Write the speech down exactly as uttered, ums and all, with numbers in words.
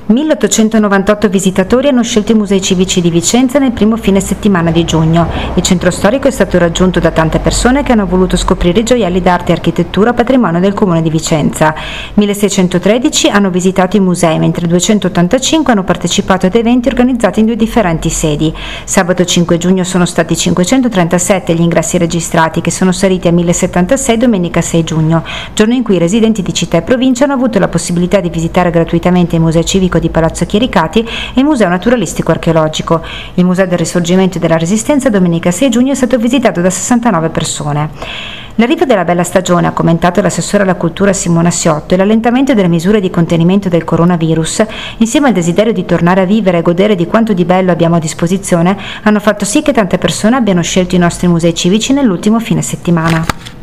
milleottocentonovantotto visitatori hanno scelto i musei civici di Vicenza nel primo fine settimana di giugno. Il centro storico è stato raggiunto da tante persone che hanno voluto scoprire i gioielli d'arte e architettura patrimonio del comune di Vicenza. milleseicentotredici hanno visitato i musei, mentre duecentottantacinque hanno partecipato ad eventi organizzati in due differenti sedi. Sabato cinque giugno sono stati cinquecentotrentasette gli ingressi registrati, che sono saliti a millesettantasei domenica sei giugno, giorno in cui i residenti di città e provincia hanno avuto la possibilità di visitare gratuitamente il Museo Civico di Palazzo Chiericati e il Museo Naturalistico Archeologico. Il Museo del Risorgimento e della Resistenza domenica sei giugno è stato visitato da sessantanove persone. L'arrivo della bella stagione, ha commentato l'assessore alla cultura Simona Siotto, e l'allentamento delle misure di contenimento del coronavirus, insieme al desiderio di tornare a vivere e godere di quanto di bello abbiamo a disposizione, hanno fatto sì che tante persone abbiano scelto i nostri musei civici nell'ultimo fine settimana.